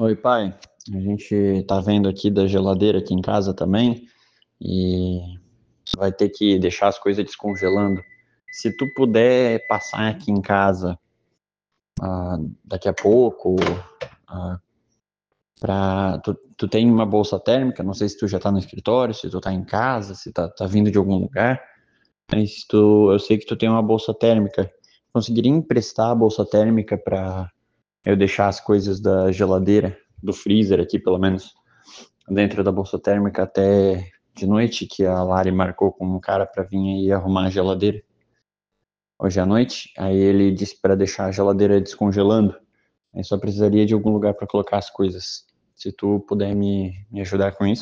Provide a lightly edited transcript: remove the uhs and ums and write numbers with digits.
Oi, pai. A gente tá vendo aqui da geladeira aqui em casa também e vai ter que deixar as coisas descongelando. Se tu puder passar aqui em casa daqui a pouco, ah, tu tem uma bolsa térmica, não sei se tu já tá no escritório, se tu tá em casa, se tá vindo de algum lugar, mas eu sei que tu tem uma bolsa térmica. Conseguiria emprestar a bolsa térmica para eu deixar as coisas da geladeira, do freezer aqui pelo menos, dentro da bolsa térmica até de noite, que a Lari marcou com um cara para vir aí arrumar a geladeira hoje à noite. Aí ele disse para deixar a geladeira descongelando. Aí só precisaria de algum lugar para colocar as coisas. Se tu puder me ajudar com isso.